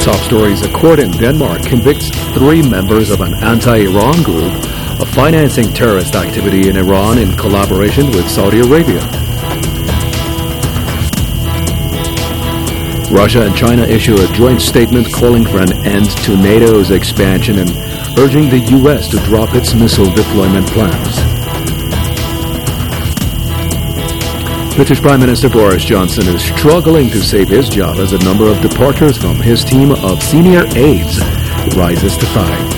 top stories, a court in Denmark convicts 3 members of an anti-Iran group of financing terrorist activity in Iran in collaboration with Saudi Arabia. Russia and China issue a joint statement calling for an end to NATO's expansion and urging the U.S. to drop its missile deployment plans. British Prime Minister Boris Johnson is struggling to save his job as the number of departures from his team of senior aides rises to 5.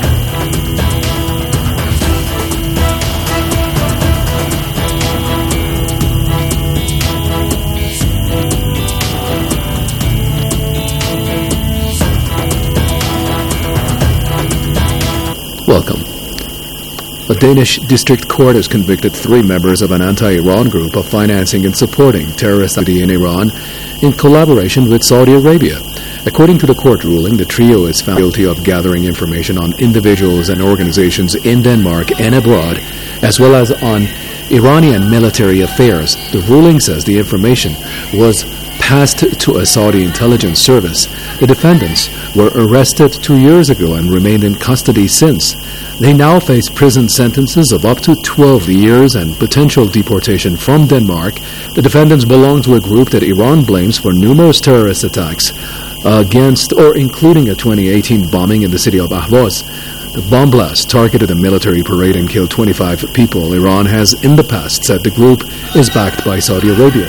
Welcome. A Danish district court has convicted 3 members of an anti-Iran group of financing and supporting terrorist activity in Iran in collaboration with Saudi Arabia. According to the court ruling, the trio is found guilty of gathering information on individuals and organizations in Denmark and abroad, as well as on Iranian military affairs. The ruling says the information was passed to a Saudi intelligence service. The defendants were arrested 2 years ago and remained in custody since. They now face prison sentences of up to 12 years and potential deportation from Denmark. The defendants belong to a group that Iran blames for numerous terrorist attacks against or including a 2018 bombing in the city of Ahvaz. The bomb blast targeted a military parade and killed 25 people. Iran has in the past said the group is backed by Saudi Arabia.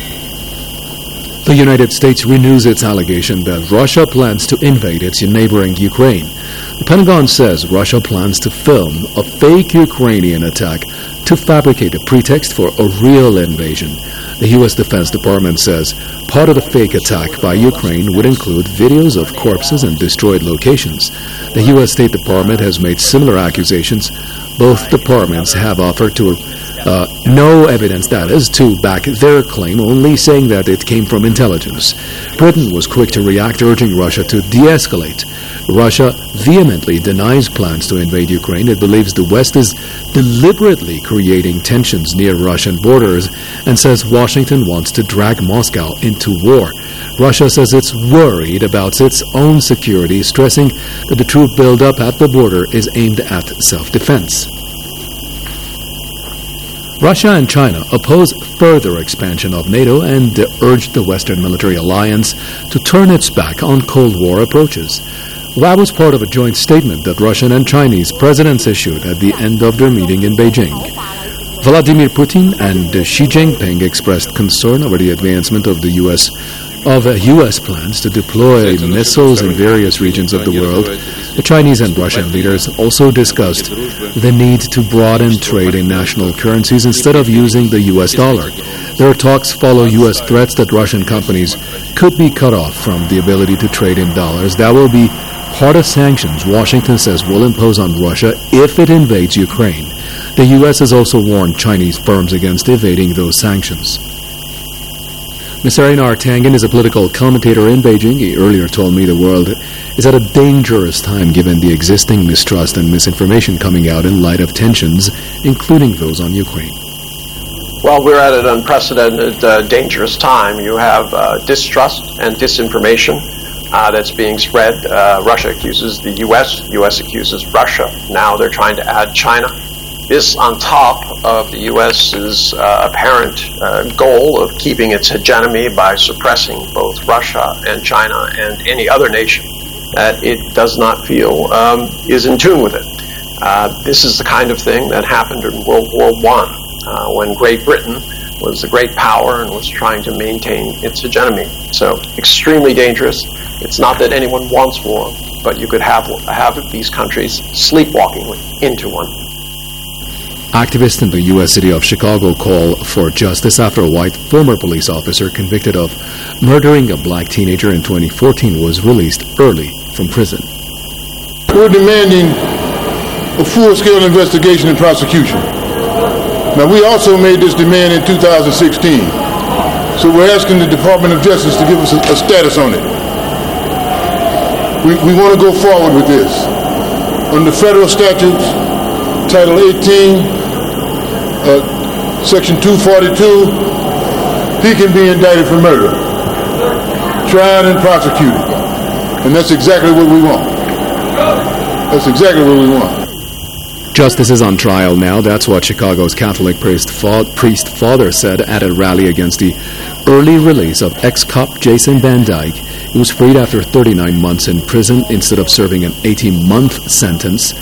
The United States renews its allegation that Russia plans to invade its neighboring Ukraine. The Pentagon says Russia plans to film a fake Ukrainian attack to fabricate a pretext for a real invasion. The U.S. Defense Department says part of the fake attack by Ukraine would include videos of corpses and destroyed locations. The U.S. State Department has made similar accusations. Both departments have offered to no evidence, that is, to back their claim, only saying that it came from intelligence. Britain was quick to react, urging Russia to de-escalate. Russia vehemently denies plans to invade Ukraine. It believes the West is deliberately creating tensions near Russian borders and says Washington wants to drag Moscow into war. Russia says it's worried about its own security, stressing that the troop buildup at the border is aimed at self-defense. Russia and China oppose further expansion of NATO and urged the Western military alliance to turn its back on Cold War approaches. That was part of a joint statement that Russian and Chinese presidents issued at the end of their meeting in Beijing. Vladimir Putin and Xi Jinping expressed concern over the advancement of U.S. plans to deploy missiles in various regions of the world. The Chinese and Russian leaders also discussed the need to broaden trade in national currencies instead of using the U.S. dollar. Their talks follow U.S. threats that Russian companies could be cut off from the ability to trade in dollars. That will be part of sanctions Washington says will impose on Russia if it invades Ukraine. The U.S. has also warned Chinese firms against evading those sanctions. Mr. Einar Tangen is a political commentator in Beijing. He earlier told me the world is at a dangerous time given the existing mistrust and misinformation coming out in light of tensions, including those on Ukraine. Well, we're at an unprecedented, dangerous time. You have distrust and disinformation that's being spread. Russia accuses the U.S. accuses Russia. Now they're trying to add China. This on top of the U.S.'s apparent goal of keeping its hegemony by suppressing both Russia and China and any other nation that it does not feel is in tune with it. This is the kind of thing that happened in World War I when Great Britain was the great power and was trying to maintain its hegemony. So extremely dangerous. It's not that anyone wants war, but you could have these countries sleepwalking into one. Activists in the U.S. city of Chicago call for justice after a white former police officer convicted of murdering a black teenager in 2014 was released early from prison. We're demanding a full-scale investigation and prosecution. Now, we also made this demand in 2016, so we're asking the Department of Justice to give us a status on it. We want to go forward with this. Under federal statutes, Title 18, Section 242, he can be indicted for murder, tried and prosecuted. And that's exactly what we want. That's exactly what we want. Justice is on trial now. That's what Chicago's Catholic priest father said at a rally against the early release of ex-cop Jason Van Dyke. He was freed after 39 months in prison instead of serving an 81-month sentence,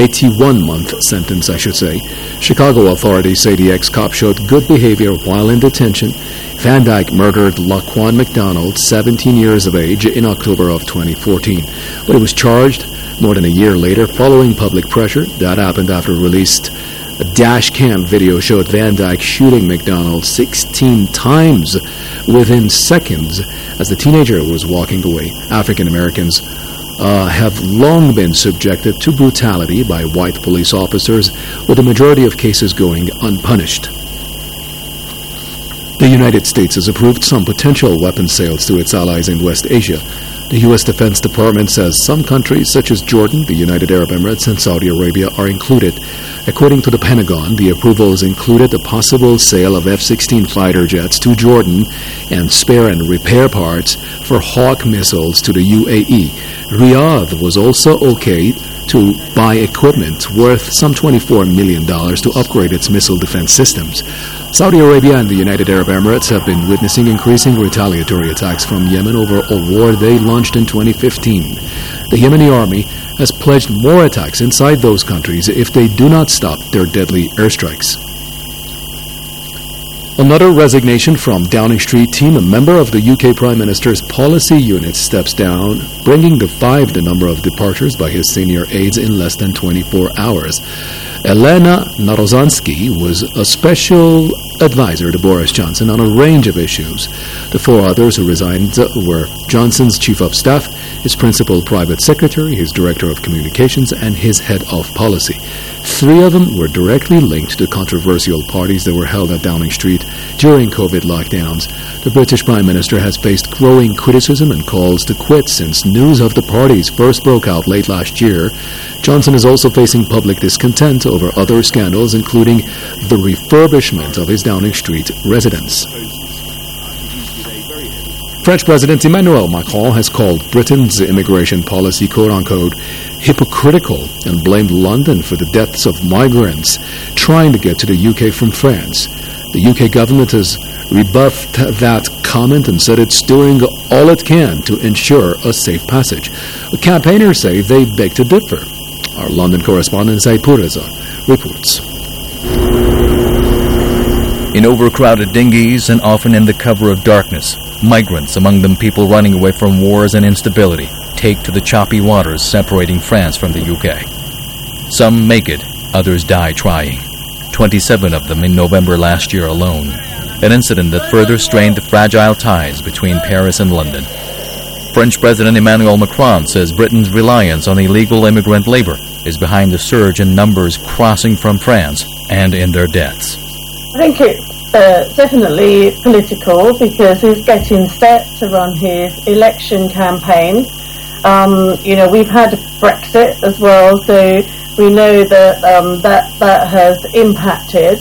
I should say. Chicago authorities say the ex-cop showed good behavior while in detention. Van Dyke murdered Laquan McDonald, 17 years of age, in October of 2014. But he was charged more than a year later following public pressure. That happened after released a dash cam video showed Van Dyke shooting McDonald 16 times within seconds as the teenager was walking away. African Americans have long been subjected to brutality by white police officers, with the majority of cases going unpunished. The United States has approved some potential weapons sales to its allies in West Asia. The U.S. Defense Department says some countries such as Jordan, the United Arab Emirates, and Saudi Arabia are included. According to the Pentagon, the approvals included the possible sale of F-16 fighter jets to Jordan and spare and repair parts for Hawk missiles to the UAE. Riyadh was also okay to buy equipment worth some $24 million to upgrade its missile defense systems. Saudi Arabia and the United Arab Emirates have been witnessing increasing retaliatory attacks from Yemen over a war they launched in 2015. The Yemeni army has pledged more attacks inside those countries if they do not stop their deadly airstrikes. Another resignation from Downing Street team. A member of the UK Prime Minister's policy unit steps down, bringing to 5 the number of departures by his senior aides in less than 24 hours. Elena Narozanski was a special advisor to Boris Johnson on a range of issues. The 4 others who resigned were Johnson's chief of staff, his principal private secretary, his director of communications, and his head of policy. 3 of them were directly linked to controversial parties that were held at Downing Street during COVID lockdowns. The British Prime Minister has faced growing criticism and calls to quit since news of the parties first broke out late last year. Johnson is also facing public discontent over other scandals, including the refurbishment of his Downing Street residence. French President Emmanuel Macron has called Britain's immigration policy, quote-unquote, hypocritical and blamed London for the deaths of migrants trying to get to the UK from France. The UK government has rebuffed that comment and said it's doing all it can to ensure a safe passage. But campaigners say they beg to differ. Our London correspondent Zaid Pureza reports. In overcrowded dinghies and often in the cover of darkness, migrants, among them people running away from wars and instability, take to the choppy waters separating France from the UK. Some make it, others die trying. 27 of them in November last year alone. An incident that further strained the fragile ties between Paris and London. French President Emmanuel Macron says Britain's reliance on illegal immigrant labor is behind the surge in numbers crossing from France and in their deaths. I think it's definitely political because he's getting set to run his election campaign. We've had Brexit as well, so we know that that has impacted.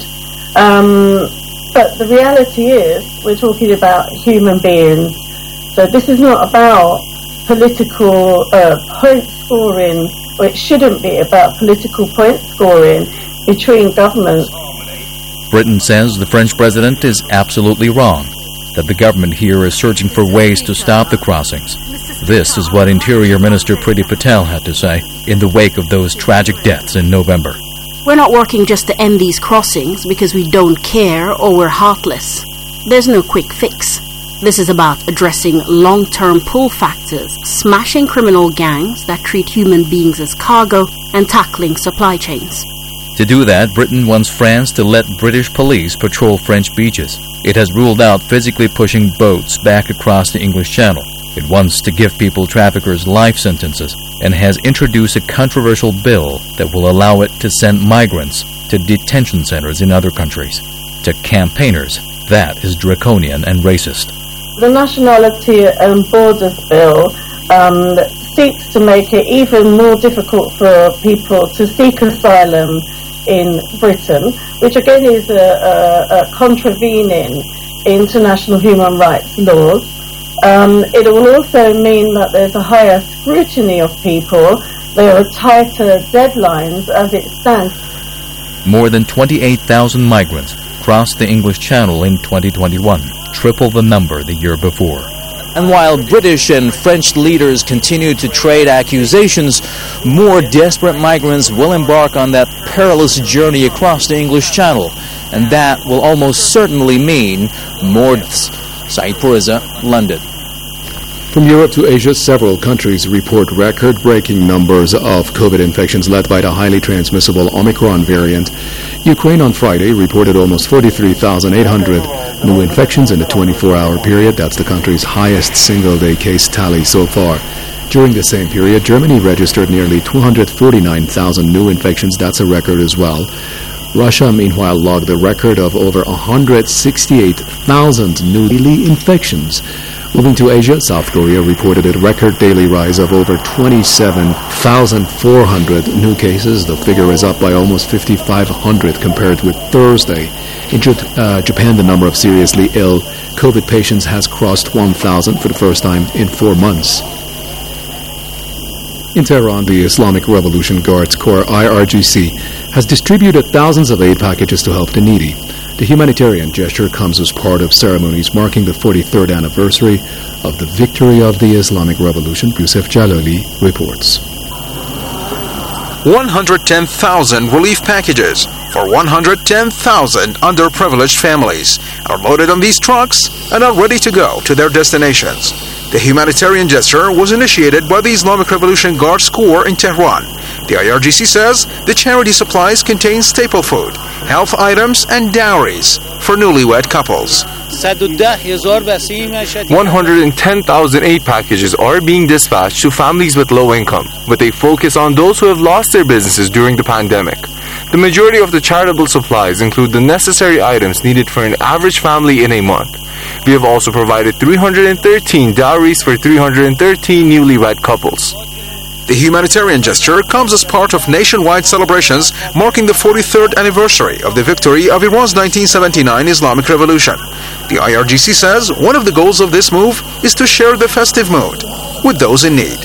But the reality is we're talking about human beings. So this is not about political point scoring, or it shouldn't be about political point scoring between governments. Britain says the French president is absolutely wrong, that the government here is searching for ways to stop the crossings. This is what Interior Minister Priti Patel had to say in the wake of those tragic deaths in November. We're not working just to end these crossings because we don't care or we're heartless. There's no quick fix. This is about addressing long-term pull factors, smashing criminal gangs that treat human beings as cargo, and tackling supply chains. To do that, Britain wants France to let British police patrol French beaches. It has ruled out physically pushing boats back across the English Channel. It wants to give people traffickers life sentences and has introduced a controversial bill that will allow it to send migrants to detention centers in other countries. To campaigners, that is draconian and racist. The Nationality and Borders Bill seeks to make it even more difficult for people to seek asylum in Britain, which again is a contravening international human rights laws. It will also mean that there's a higher scrutiny of people. There are tighter deadlines as it stands. More than 28,000 migrants crossed the English Channel in 2021, triple the number the year before. And while British and French leaders continue to trade accusations, more desperate migrants will embark on that perilous journey across the English Channel. And that will almost certainly mean more deaths. Saeed Puriza, London. From Europe to Asia, several countries report record-breaking numbers of COVID infections led by the highly transmissible Omicron variant. Ukraine on Friday reported almost 43,800 new infections in a 24-hour period. That's the country's highest single-day case tally so far. During the same period, Germany registered nearly 249,000 new infections. That's a record as well. Russia, meanwhile, logged a record of over 168,000 new daily infections. Moving to Asia, South Korea reported a record daily rise of over 27,400 new cases. The figure is up by almost 5,500 compared with Thursday. In Japan, the number of seriously ill COVID patients has crossed 1,000 for the first time in 4 months. In Tehran, the Islamic Revolution Guards Corps, IRGC, has distributed thousands of aid packages to help the needy. The humanitarian gesture comes as part of ceremonies marking the 43rd anniversary of the victory of the Islamic Revolution. Yusuf Jalali reports. 110,000 relief packages for 110,000 underprivileged families are loaded on these trucks and are ready to go to their destinations. The humanitarian gesture was initiated by the Islamic Revolution Guards Corps in Tehran. The IRGC says the charity supplies contain staple food, health items, and dowries for newlywed couples. 110,000 aid packages are being dispatched to families with low income, with a focus on those who have lost their businesses during the pandemic. The majority of the charitable supplies include the necessary items needed for an average family in a month. We have also provided 313 dowries for 313 newlywed couples. The humanitarian gesture comes as part of nationwide celebrations marking the 43rd anniversary of the victory of Iran's 1979 Islamic Revolution. The IRGC says one of the goals of this move is to share the festive mood with those in need.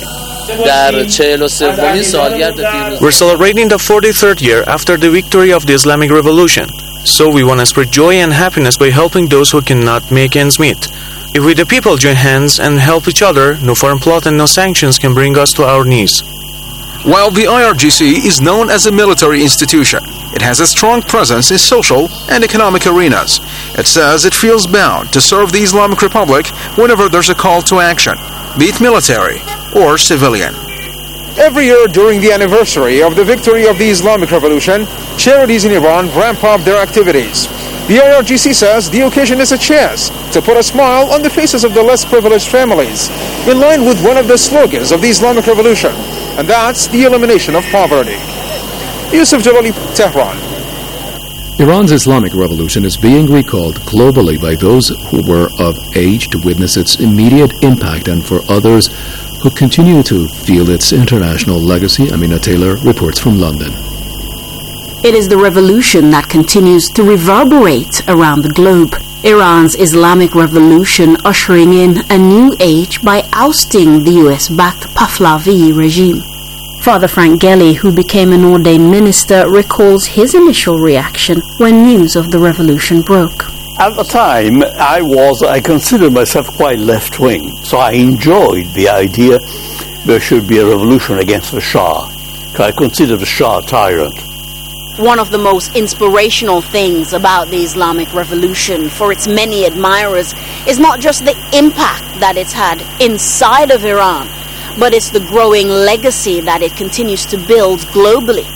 We're celebrating the 43rd year after the victory of the Islamic Revolution. So we want to spread joy and happiness by helping those who cannot make ends meet. If we the people join hands and help each other, no foreign plot and no sanctions can bring us to our knees. While the IRGC is known as a military institution, it has a strong presence in social and economic arenas. It says it feels bound to serve the Islamic Republic whenever there's a call to action, be it military or civilian. Every year during the anniversary of the victory of the Islamic Revolution, charities in Iran ramp up their activities. The IRGC says the occasion is a chance to put a smile on the faces of the less privileged families, in line with one of the slogans of the Islamic Revolution, and that's the elimination of poverty. Yusuf Jalali, Tehran. Iran's Islamic Revolution is being recalled globally by those who were of age to witness its immediate impact and for others who continue to feel its international legacy. Amina Taylor reports from London. It is the revolution that continues to reverberate around the globe. Iran's Islamic Revolution ushering in a new age by ousting the US-backed Pahlavi regime. Father Frank Gelly, who became an ordained minister, recalls his initial reaction when news of the revolution broke. At the time, I considered myself quite left-wing, so I enjoyed the idea there should be a revolution against the Shah. I considered the Shah a tyrant. One of the most inspirational things about the Islamic Revolution for its many admirers is not just the impact that it's had inside of Iran, but it's the growing legacy that it continues to build globally.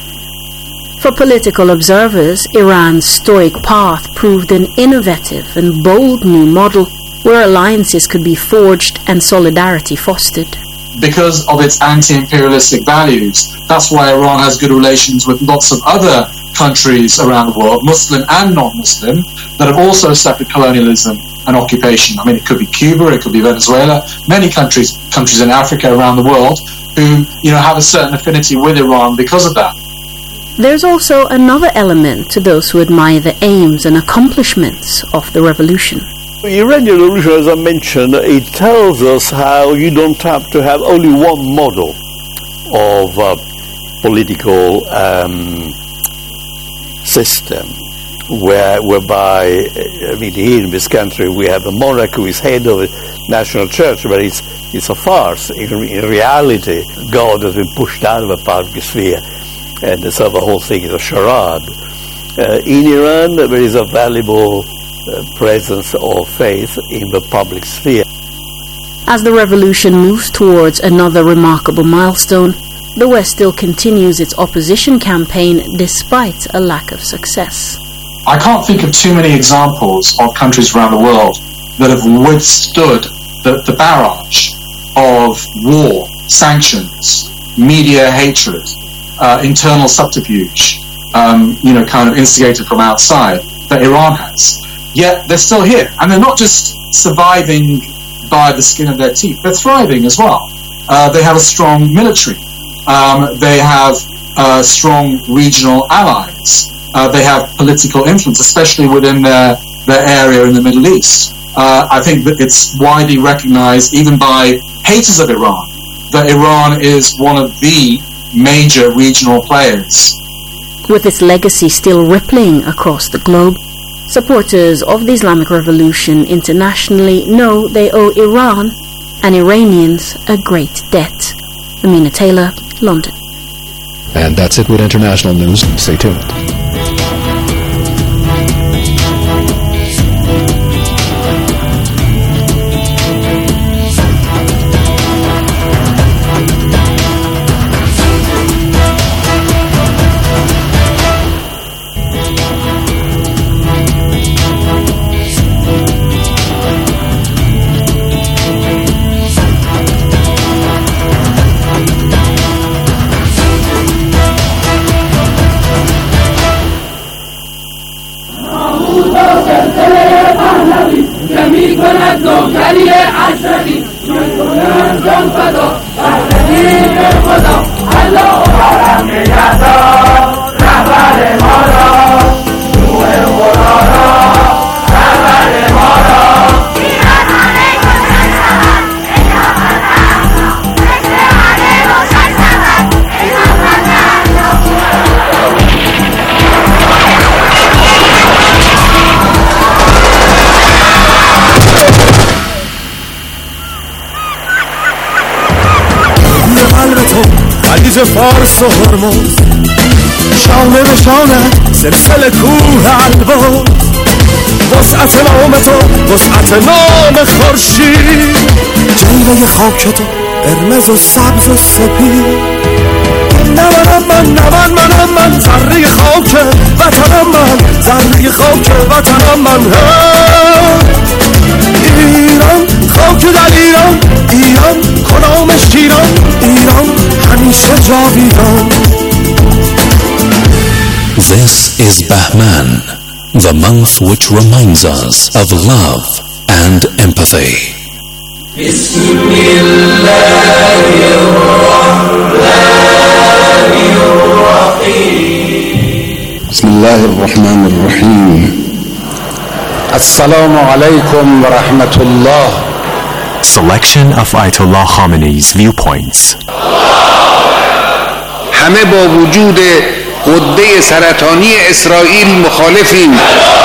For political observers, Iran's stoic path proved an innovative and bold new model where alliances could be forged and solidarity fostered. Because of its anti-imperialistic values, that's why Iran has good relations with lots of other countries around the world, Muslim and non-Muslim, that have also suffered colonialism and occupation. I mean, it could be Cuba, it could be Venezuela, many countries in Africa around the world who, have a certain affinity with Iran because of that. There's also another element to those who admire the aims and accomplishments of the revolution. The Iranian Revolution, as I mentioned, it tells us how you don't have to have only one model of political system, whereby, I mean, here in this country we have a monarch who is head of a national church, but it's a farce. In reality, God has been pushed out of the public sphere, and so the whole thing is a charade. In Iran, there is a valuable presence of faith in the public sphere. As the revolution moves towards another remarkable milestone, the West still continues its opposition campaign despite a lack of success. I can't think of too many examples of countries around the world that have withstood the barrage of war, sanctions, media hatred, internal subterfuge, kind of instigated from outside, that Iran has. Yet they're still here, and they're not just surviving by the skin of their teeth, they're thriving as well. They have a strong military. They have strong regional allies. They have political influence, especially within their area in the Middle East. I think that it's widely recognized, even by haters of Iran, that Iran is one of the major regional players. With its legacy still rippling across the globe, supporters of the Islamic Revolution internationally know they owe Iran and Iranians a great debt. Amina Taylor, London. And that's it with international news. Stay tuned. فارس و هرمز شانه به شانه سلسله کوه البرز وسعت نام تو وسعت نام خورشید جلوه خاک تو قرمز و سبز و سپید نمن من ذره خاک وطنم من ذره خاک وطنم من ایران خاک در ایران کنامش ایران همیشه جاویدان. This is Bahman, the month which reminds us of love and empathy. بسم الله الرحمن الرحيم. السلام عليكم ورحمة الله. Selection of Ayatollah Khamenei's viewpoints. همه با وجود غده سرطانی اسرائیل مخالفیم.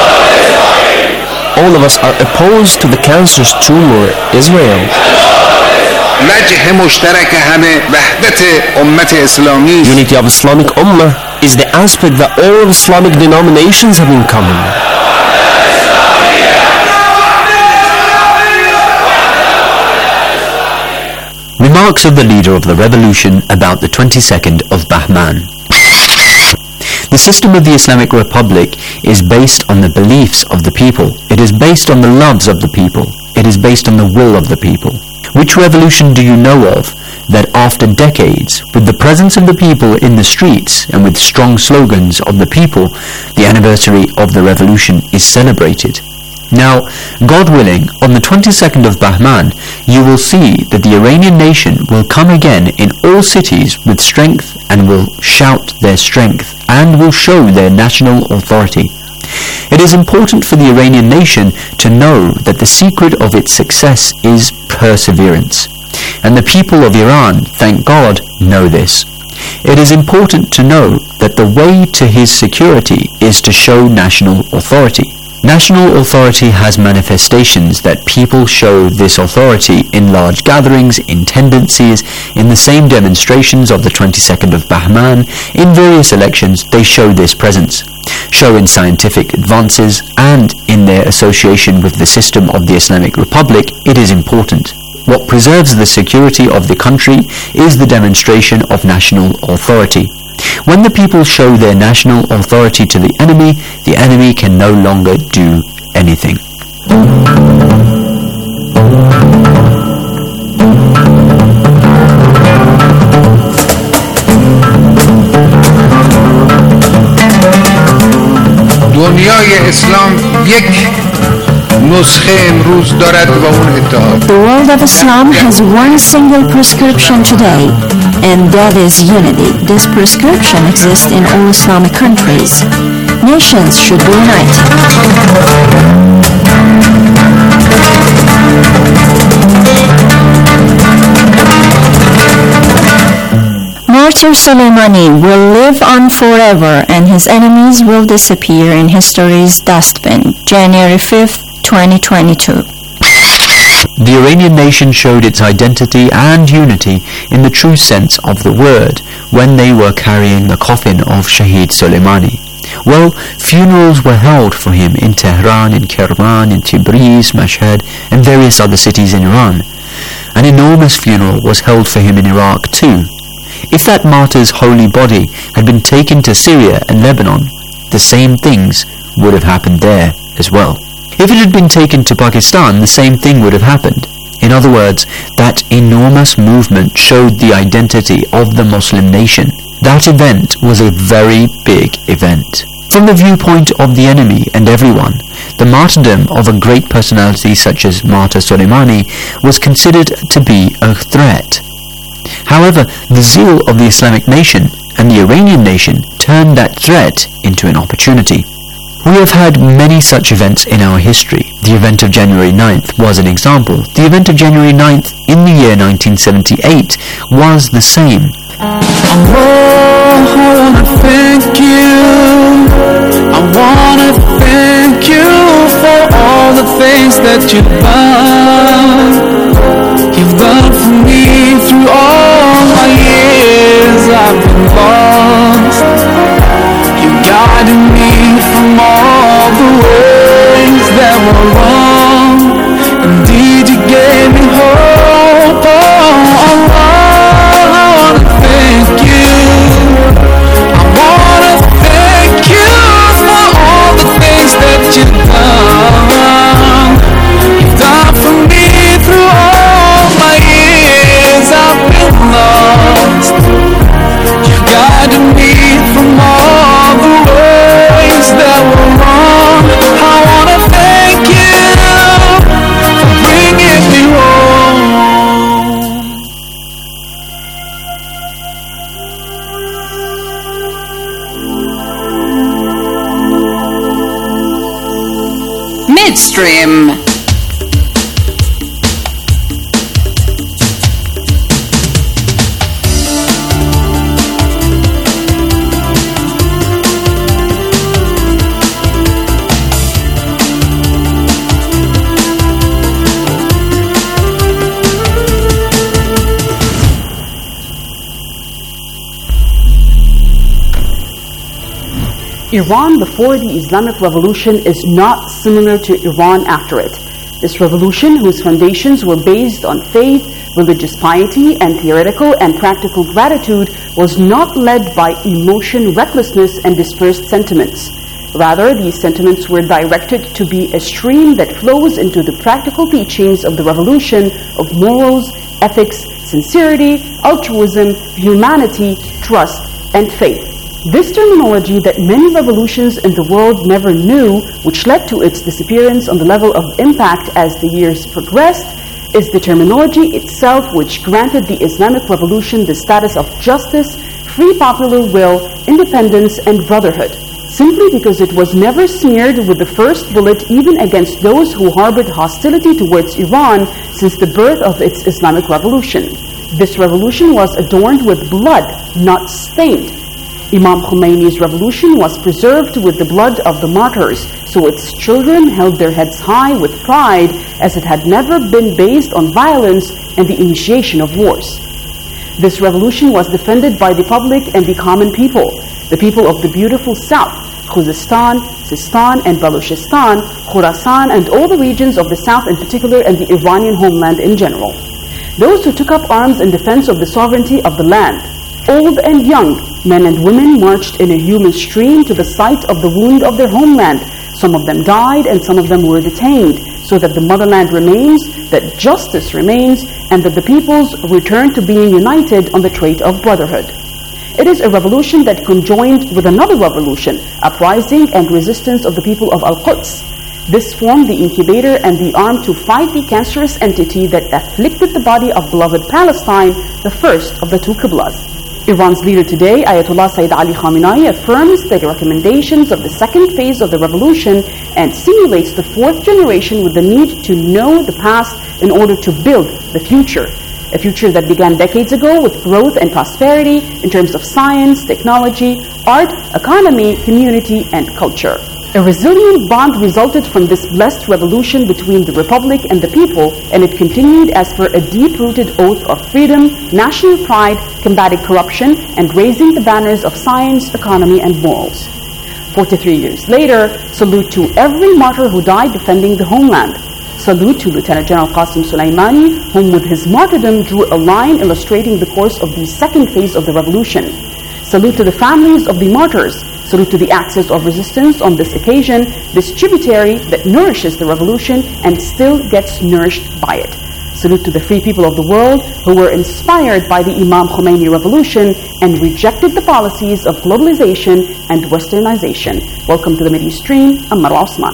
All of us are opposed to the cancerous tumor Israel. وجه مشترک همه وحدت امت اسلامی. Unity of Islamic Ummah is the aspect that all Islamic denominations have in common. Remarks of the leader of the revolution about the 22nd of Bahman. The system of the Islamic Republic is based on the beliefs of the people. It is based on the loves of the people. It is based on the will of the people. Which revolution do you know of that after decades, with the presence of the people in the streets and with strong slogans of the people, the anniversary of the revolution is celebrated? Now, God willing, on the 22nd of Bahman, you will see that the Iranian nation will come again in all cities with strength and will shout their strength and will show their national authority. It is important for the Iranian nation to know that the secret of its success is perseverance. And the people of Iran, thank God, know this. It is important to know that the way to his security is to show national authority. National authority has manifestations that people show this authority in large gatherings, in tendencies, in the same demonstrations of the 22nd of Bahman. In various elections they show this presence, show in scientific advances, and in their association with the system of the Islamic Republic. It is important. What preserves the security of the country is the demonstration of national authority. When the people show their national authority to the enemy can no longer do anything. دنیای اسلام یک نسخه امروز دارد و اون اتحاد. The world of Islam has one single prescription today, and that is unity. This prescription exists in all Islamic countries. Nations should be united. Martyr Soleimani will live on forever, and his enemies will disappear in history's dustbin. January 5th, 2022. The Iranian nation showed its identity and unity in the true sense of the word when they were carrying the coffin of Shahid Soleimani. Well, funerals were held for him in Tehran, in Kerman, in Tabriz, Mashhad, and various other cities in Iran. An enormous funeral was held for him in Iraq too. If that martyr's holy body had been taken to Syria and Lebanon, the same things would have happened there as well. If it had been taken to Pakistan, the same thing would have happened. In other words, that enormous movement showed the identity of the Muslim nation. That event was a very big event. From the viewpoint of the enemy and everyone, the martyrdom of a great personality such as Martyr Soleimani was considered to be a threat. However, the zeal of the Islamic nation and the Iranian nation turned that threat into an opportunity. We have had many such events in our history. The event of January 9th was an example. The event of January 9th in the year 1978 was the same. I wanna thank you. I wanna thank you for all the things that you've done. You've done for me through all my years I've been lost. You guided me from all the ways that were wrong. Indeed, you gave me hope. Oh, I wanna thank you. I wanna thank you for all the things that you've done. You've done for me through all my years I've been lost. You guided me from all the ways that were wrong. I wanna thank you for bringing me home. Midstream. Iran before the Islamic Revolution is not similar to Iran after it. This revolution, whose foundations were based on faith, religious piety, and theoretical and practical gratitude, was not led by emotion, recklessness, and dispersed sentiments. Rather, these sentiments were directed to be a stream that flows into the practical teachings of the revolution of morals, ethics, sincerity, altruism, humanity, trust, and faith. This terminology that many revolutions in the world never knew, which led to its disappearance on the level of impact as the years progressed, is the terminology itself which granted the Islamic Revolution the status of justice, free popular will, independence, and brotherhood. simply because it was never smeared with the first bullet even against those who harbored hostility towards Iran since the birth of its Islamic revolution. This revolution was adorned with blood, not stained. Imam Khomeini's revolution was preserved with the blood of the martyrs, so its children held their heads high with pride, as it had never been based on violence and the initiation of wars. This revolution was defended by the public and the common people, the people of the beautiful south, Khuzestan, Sistan and Baluchistan, Khorasan and all the regions of the south in particular, and the Iranian homeland in general. Those who took up arms in defense of the sovereignty of the land, old and young, men and women marched in a human stream to the site of the wound of their homeland. Some of them died and some of them were detained, so that the motherland remains, that justice remains, and that the peoples return to being united on the trait of brotherhood. It is a revolution that conjoined with another revolution, uprising and resistance of the people of Al-Quds. This formed the incubator and the arm to fight the cancerous entity that afflicted the body of beloved Palestine, the first of the two Qiblas. Iran's leader today, Ayatollah Sayyid Ali Khamenei, affirms the recommendations of the second phase of the revolution and simulates the fourth generation with the need to know the past in order to build the future. A future that began decades ago with growth and prosperity in terms of science, technology, art, economy, community, and culture. A resilient bond resulted from this blessed revolution between the Republic and the people, and it continued as per a deep-rooted oath of freedom, national pride, combating corruption, and raising the banners of science, economy, and morals. 43 years later, salute to every martyr who died defending the homeland. Salute to Lieutenant General Qasim Soleimani, whom with his martyrdom drew a line illustrating the course of the second phase of the revolution. Salute to the families of the martyrs. Salute to the axis of resistance on this occasion, this tributary that nourishes the revolution and still gets nourished by it. Salute to the free people of the world who were inspired by the Imam Khomeini revolution and rejected the policies of globalization and westernization. Welcome to the Mideast Stream. I'm Marwa Osman.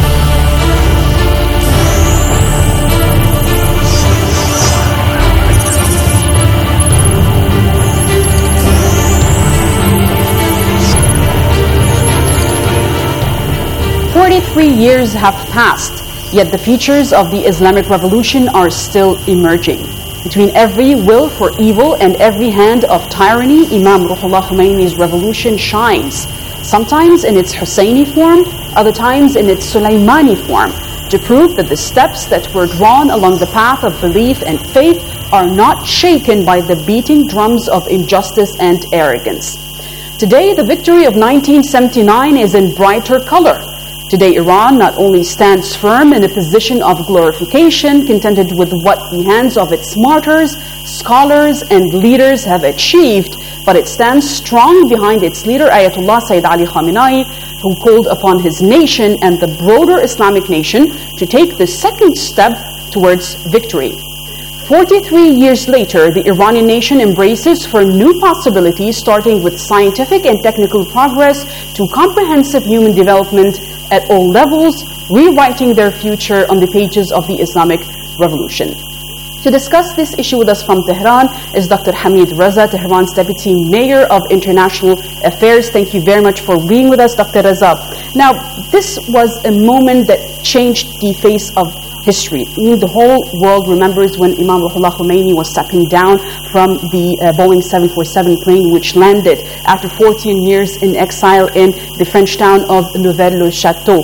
43 years have passed, yet the features of the Islamic Revolution are still emerging. Between every will for evil and every hand of tyranny, Imam Ruhollah Khomeini's revolution shines, sometimes in its Husseini form, other times in its Soleimani form, to prove that the steps that were drawn along the path of belief and faith are not shaken by the beating drums of injustice and arrogance. Today, the victory of 1979 is in brighter color. Today, Iran not only stands firm in a position of glorification, contented with what the hands of its martyrs, scholars, and leaders have achieved, but it stands strong behind its leader, Ayatollah Sayyid Ali Khamenei, who called upon his nation and the broader Islamic nation to take the second step towards victory. 43 years later, the Iranian nation embraces for new possibilities, starting with scientific and technical progress to comprehensive human development at all levels, rewriting their future on the pages of the Islamic Revolution. To discuss this issue with us from Tehran is Dr. Hamid Reza, Tehran's Deputy Mayor of International Affairs. Thank you very much for being with us, Dr. Reza. Now, this was a moment that changed the face of history. The whole world remembers when Imam Ruhollah Khomeini was stepping down from the Boeing 747 plane, which landed after 14 years in exile in the French town of Neuville-le-Château.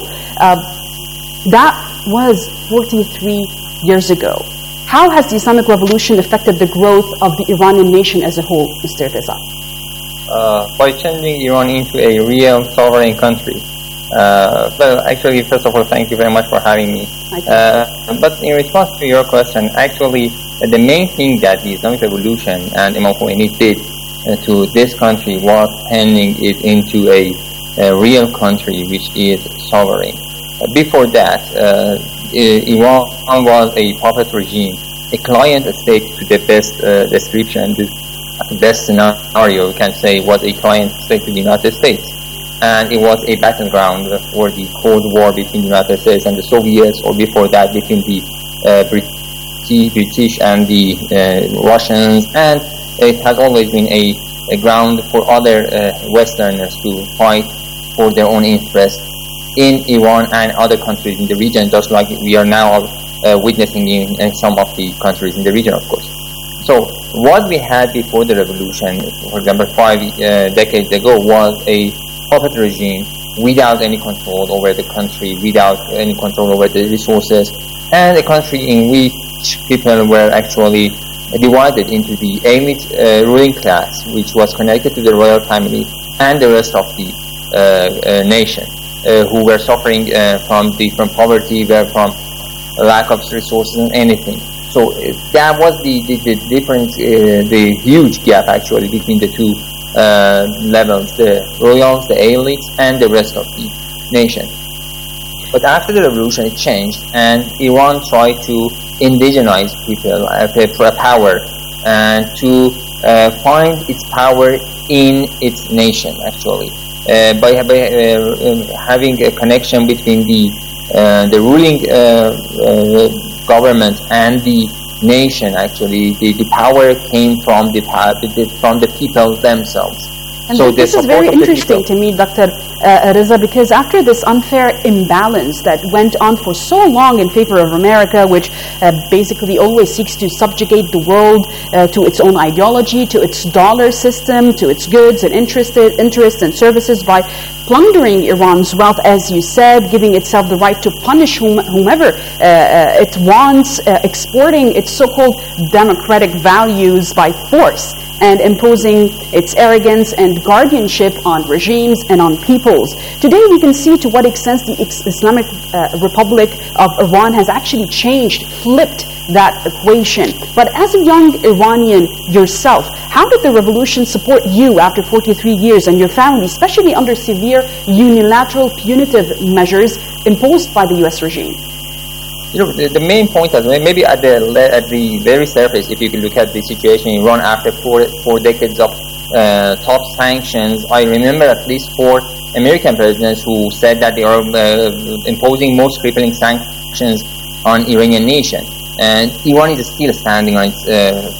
That was 43 years ago. How has the Islamic Revolution affected the growth of the Iranian nation as a whole, Mr. Reza? By changing Iran into a real sovereign country. Well, actually, first of all, thank you very much for having me. But in response to your question, actually, the main thing that the Islamic Revolution and Imam Khomeini did to this country was turning it into a real country which is sovereign. Before that, Iran was a puppet regime, a client state to the best description, the best scenario, we can say, was a client state to the United States. And it was a battleground for the Cold War between the United States and the Soviets, or before that between the British and the Russians. And it has always been a ground for other Westerners to fight for their own interests in Iran and other countries in the region, just like we are now witnessing in some of the countries in the region, of course. So what we had before the revolution, for example, 5 decades ago, was a puppet regime without any control over the country, without any control over the resources, and a country in which people were actually divided into the elite ruling class, which was connected to the royal family, and the rest of the nation, who were suffering from poverty, from lack of resources and anything. So that was the difference, the huge gap actually between the two levels, the royals, the elites, and the rest of the nation. But after the revolution, it changed, and Iran tried to indigenize people for power and to find its power in its nation, actually, by having a connection between the ruling government and the nation. Actually, the power came from the people themselves. And so this is very interesting to me, Dr. Reza, because after this unfair imbalance that went on for so long in favor of America, which basically always seeks to subjugate the world to its own ideology, to its dollar system, to its goods and interests and services, by plundering Iran's wealth, as you said, giving itself the right to punish whomever it wants, exporting its so-called democratic values by force, and imposing its arrogance and guardianship on regimes and on peoples. Today we can see to what extent the Islamic Republic of Iran has actually changed, flipped that equation. But as a young Iranian yourself, how did the revolution support you after 43 years and your family, especially under severe unilateral punitive measures imposed by the U.S. regime? You know, the main point is maybe at the very surface, if you could look at the situation in Iran after four decades of tough sanctions. I remember at least 4 American presidents who said that they are imposing most crippling sanctions on Iranian nation. And Iran is still standing on its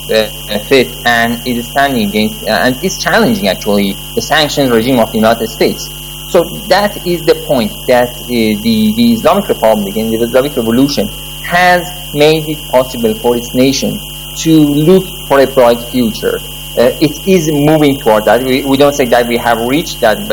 feet and is standing against and is challenging actually the sanctions regime of the United States. So that is the point, that the Islamic Republic and the Islamic Revolution has made it possible for its nation to look for a bright future. It is moving toward that. We don't say that we have reached that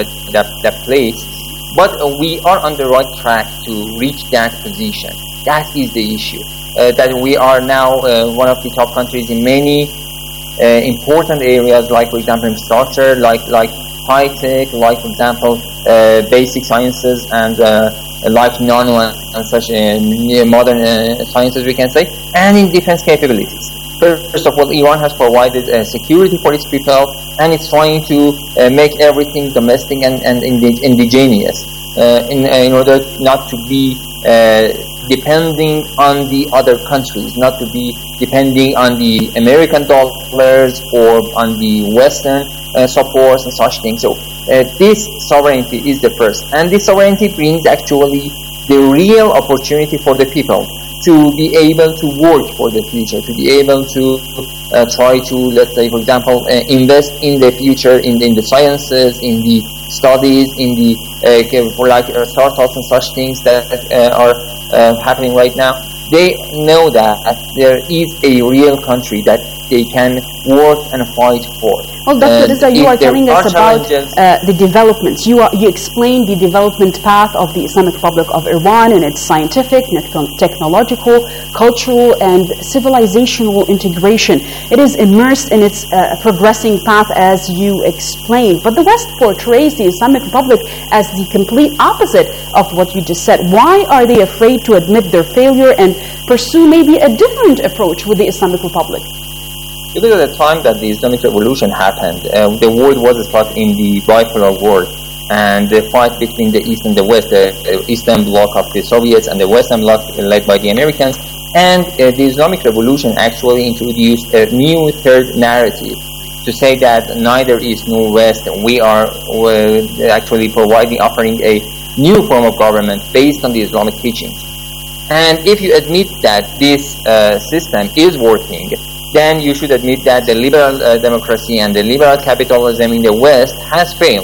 place, but we are on the right track to reach that position. That is the issue. That we are now one of the top countries in many important areas, like, for example, infrastructure, like high tech, like, for example, basic sciences, and like nano and such modern sciences, we can say, and in defense capabilities. First of all, Iran has provided security for its people, and it's trying to make everything domestic and indigenous in order not to be depending on the other countries, not to be depending on the American dollars or on the Western supports and such things. So this sovereignty is the first, and this sovereignty brings actually the real opportunity for the people to be able to work for the future, to be able to try to, let's say, for example, invest in the future, in the sciences, in the studies, in the for like startups and such things that are happening right now. They know that there is a real country that they can work and fight for. Well, Dr. Reza, you are telling us about the developments. You explained the development path of the Islamic Republic of Iran and its scientific, technological, cultural, and civilizational integration. It is immersed in its progressing path, as you explained. But the West portrays the Islamic Republic as the complete opposite of what you just said. Why are they afraid to admit their failure and pursue maybe a different approach with the Islamic Republic? Because at the time that the Islamic Revolution happened, the world was stuck in the bipolar war, and the fight between the East and the West, the Eastern bloc of the Soviets and the Western bloc led by the Americans, and the Islamic Revolution actually introduced a new third narrative to say that neither East nor West, we are actually offering a new form of government based on the Islamic teachings. And if you admit that this system is working, then you should admit that the liberal democracy and the liberal capitalism in the West has failed.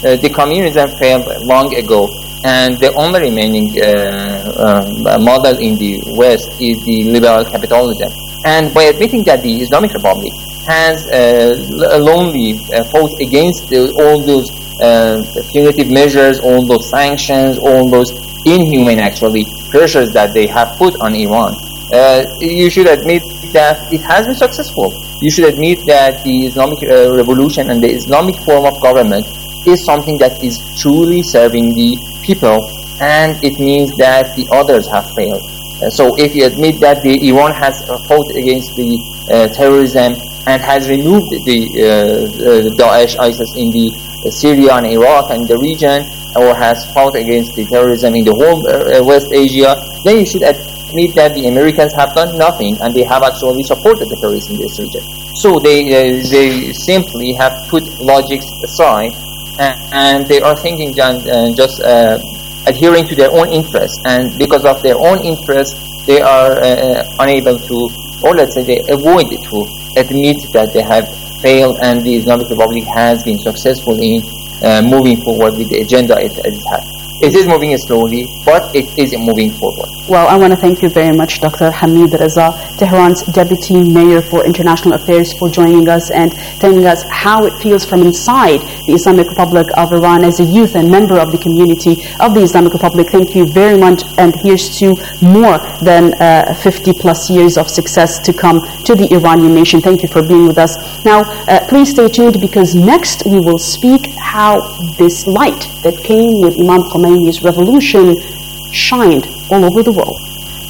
the communism failed long ago, and the only remaining model in the West is the liberal capitalism. And by admitting that the Islamic Republic has lonely fought against all those punitive measures, all those sanctions, all those inhumane, actually, pressures that they have put on Iran, you should admit that it has been successful. You should admit that the Islamic revolution and the Islamic form of government is something that is truly serving the people, and it means that the others have failed. So if you admit that Iran has fought against the terrorism and has removed the Daesh, ISIS in the Syria and Iraq and the region, or has fought against the terrorism in the whole West Asia, then you should admit that the Americans have done nothing, and they have actually supported the terrorists in this region. So they simply have put logics aside, and they are thinking just adhering to their own interests, and because of their own interests, they are unable to, or let's say they avoid to admit that they have failed, and the Islamic Republic has been successful in moving forward with the agenda it has. It is moving slowly, but it is moving forward. Well, I want to thank you very much, Dr. Hamid Reza, Tehran's Deputy Mayor for International Affairs, for joining us and telling us how it feels from inside the Islamic Republic of Iran as a youth and member of the community of the Islamic Republic. Thank you very much, and here's to more than 50 plus years of success to come to the Iranian nation. Thank you for being with us. Now, please stay tuned, because next we will speak how this light that came with Imam Khomeini's revolution shined all over the world.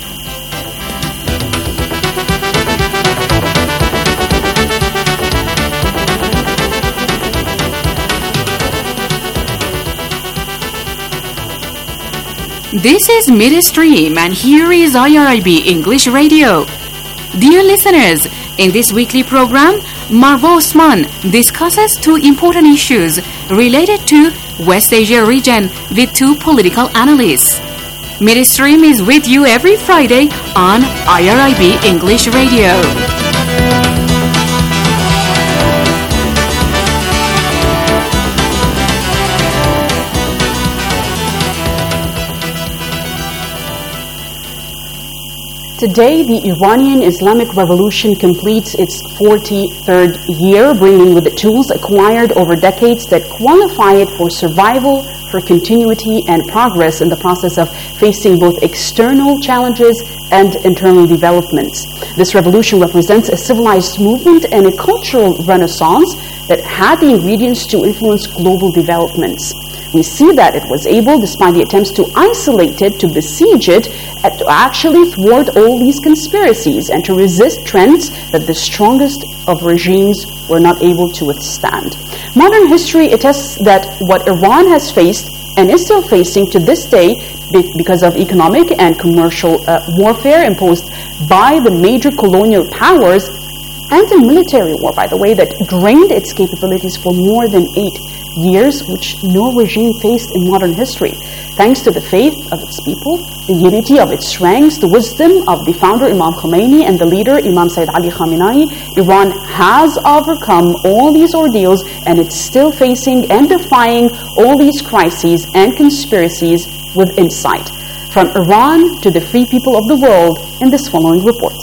This is Midstream, and here is IRIB English Radio. Dear listeners, in this weekly program, Marwa Osman discusses two important issues related to West Asia region with two political analysts. Midstream is with you every Friday on IRIB English Radio. Today, the Iranian Islamic Revolution completes its 43rd year, bringing with it tools acquired over decades that qualify it for survival, for continuity, and progress in the process of facing both external challenges and internal developments. This revolution represents a civilized movement and a cultural renaissance that had the ingredients to influence global developments. We see that it was able, despite the attempts to isolate it, to besiege it, to actually thwart all these conspiracies and to resist trends that the strongest of regimes were not able to withstand. Modern history attests that what Iran has faced and is still facing to this day, because of economic and commercial warfare imposed by the major colonial powers, and a military war, by the way, that drained its capabilities for more than 8 years, which no regime faced in modern history. Thanks to the faith of its people, the unity of its ranks, the wisdom of the founder Imam Khomeini and the leader Imam Sayyid Ali Khamenei, Iran has overcome all these ordeals, and it's still facing and defying all these crises and conspiracies with insight. From Iran to the free people of the world in this following report.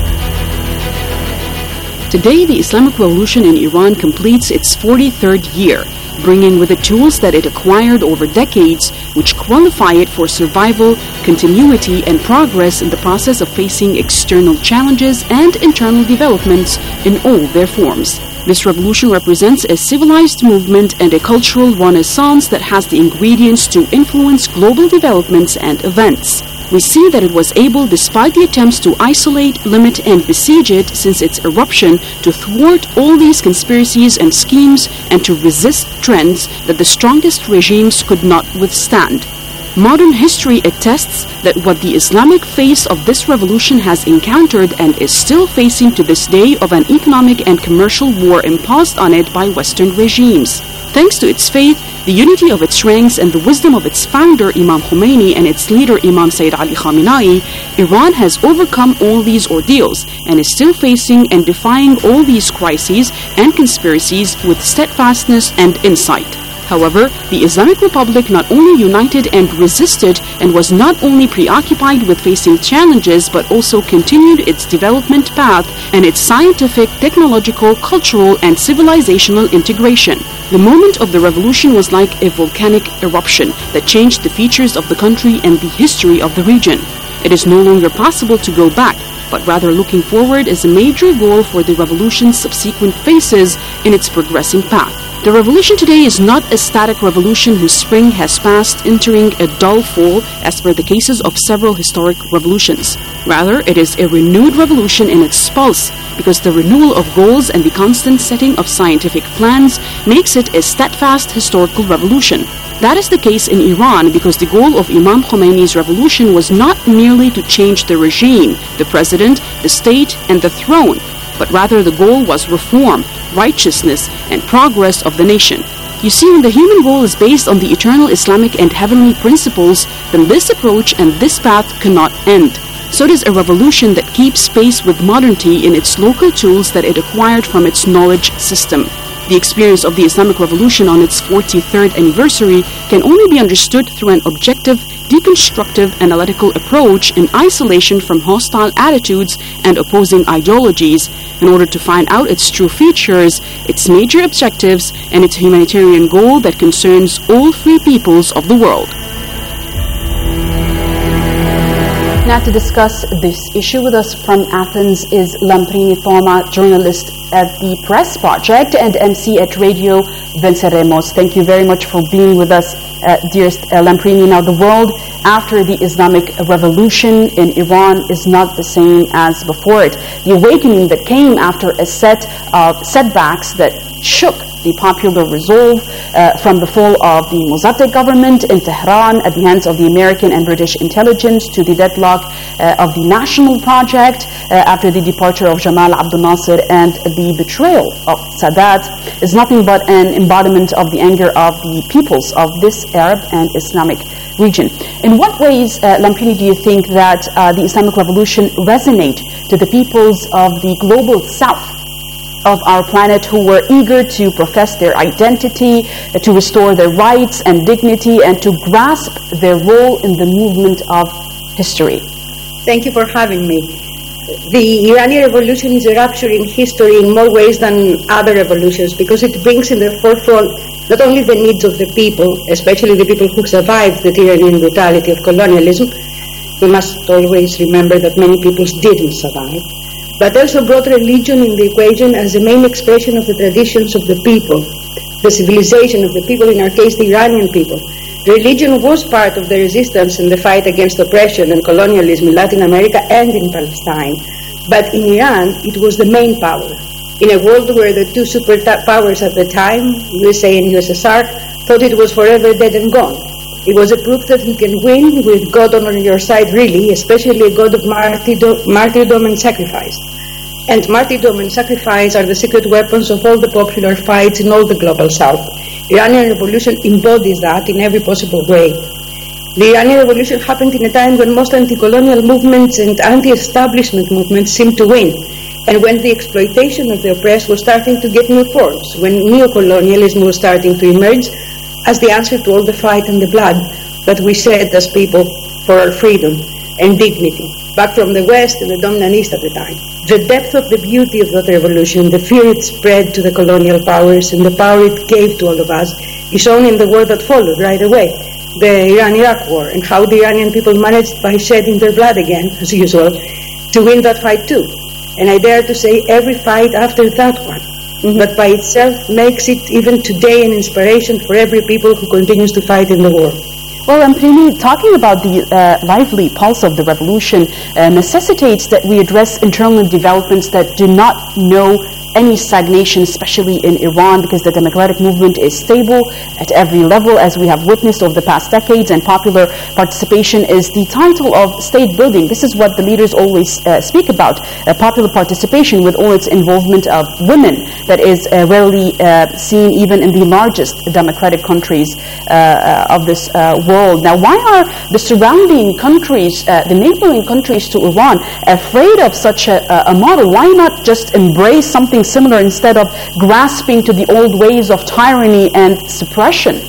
Today, the Islamic Revolution in Iran completes its 43rd year, bringing with it tools that it acquired over decades, which qualify it for survival, continuity, and progress in the process of facing external challenges and internal developments in all their forms. This revolution represents a civilized movement and a cultural renaissance that has the ingredients to influence global developments and events. We see that it was able, despite the attempts to isolate, limit, and besiege it since its eruption, to thwart all these conspiracies and schemes and to resist trends that the strongest regimes could not withstand. Modern history attests that what the Islamic face of this revolution has encountered and is still facing to this day of an economic and commercial war imposed on it by Western regimes. Thanks to its faith, the unity of its ranks, and the wisdom of its founder Imam Khomeini and its leader Imam Sayyid Ali Khamenei, Iran has overcome all these ordeals and is still facing and defying all these crises and conspiracies with steadfastness and insight. However, the Islamic Republic not only united and resisted and was not only preoccupied with facing challenges but also continued its development path and its scientific, technological, cultural and civilizational integration. The moment of the revolution was like a volcanic eruption that changed the features of the country and the history of the region. It is no longer possible to go back, but rather looking forward is a major goal for the revolution's subsequent phases in its progressing path. The revolution today is not a static revolution whose spring has passed, entering a dull fall as per the cases of several historic revolutions. Rather, it is a renewed revolution in its pulse, because the renewal of goals and the constant setting of scientific plans makes it a steadfast historical revolution. That is the case in Iran because the goal of Imam Khomeini's revolution was not merely to change the regime, the president, the state, and the throne, but rather the goal was reform, righteousness, and progress of the nation. You see, when the human goal is based on the eternal Islamic and heavenly principles, then this approach and this path cannot end. So it is a revolution that keeps pace with modernity in its local tools that it acquired from its knowledge system. The experience of the Islamic Revolution on its 43rd anniversary can only be understood through an objective, deconstructive, analytical approach in isolation from hostile attitudes and opposing ideologies in order to find out its true features, its major objectives, and its humanitarian goal that concerns all free peoples of the world. Now to discuss this issue with us from Athens is Lamprini Thoma, journalist at the Press Project and MC at Radio Venceremos. Thank you very much for being with us, dearest Lamprini. Now, the world after the Islamic Revolution in Iran is not the same as before it. The awakening that came after a set of setbacks that shook the popular resolve from the fall of the Mossadegh government in Tehran at the hands of the American and British intelligence to the deadlock of the National Project after the departure of Jamal Abdel Nasser and the betrayal of Sadat is nothing but an embodiment of the anger of the peoples of this Arab and Islamic region. In what ways, Lamprini, do you think that the Islamic Revolution resonate to the peoples of the global south of our planet who were eager to profess their identity, to restore their rights and dignity, and to grasp their role in the movement of history? Thank you for having me. The Iranian Revolution is a rupture in history in more ways than other revolutions because it brings in the forefront not only the needs of the people, especially the people who survived the tyranny and brutality of colonialism. We must always remember that many peoples didn't survive, but also brought religion in the equation as the main expression of the traditions of the people, the civilization of the people, in our case the Iranian people. Religion was part of the resistance in the fight against oppression and colonialism in Latin America and in Palestine, but in Iran it was the main power. In a world where the two superpowers at the time, USA and USSR, thought it was forever dead and gone. It was a proof that you can win with God on your side, really, especially a God of martyrdom and sacrifice. And martyrdom and sacrifice are the secret weapons of all the popular fights in all the global south. Iranian Revolution embodies that in every possible way. The Iranian Revolution happened in a time when most anti-colonial movements and anti-establishment movements seemed to win, and when the exploitation of the oppressed was starting to get new forms, when neocolonialism was starting to emerge as the answer to all the fight and the blood that we shed as people for our freedom and dignity, back from the West and the dominant East at the time. The depth of the beauty of that revolution, the fear it spread to the colonial powers, and the power it gave to all of us is shown in the war that followed right away, the Iran-Iraq war, and how the Iranian people managed, by shedding their blood again, as usual, to win that fight too. And I dare to say every fight after that one. But by itself makes it even today an inspiration for every people who continues to fight in the war. Well, Lamprini, talking about the lively pulse of the revolution necessitates that we address internal developments that do not know any stagnation, especially in Iran, because the democratic movement is stable at every level, as we have witnessed over the past decades, and popular participation is the title of state building. This is what the leaders always speak about, popular participation with all its involvement of women that is rarely seen even in the largest democratic countries of this world. Now, why are the surrounding countries, the neighboring countries to Iran, afraid of such a model? Why not just embrace something similar instead of grasping to the old ways of tyranny and suppression?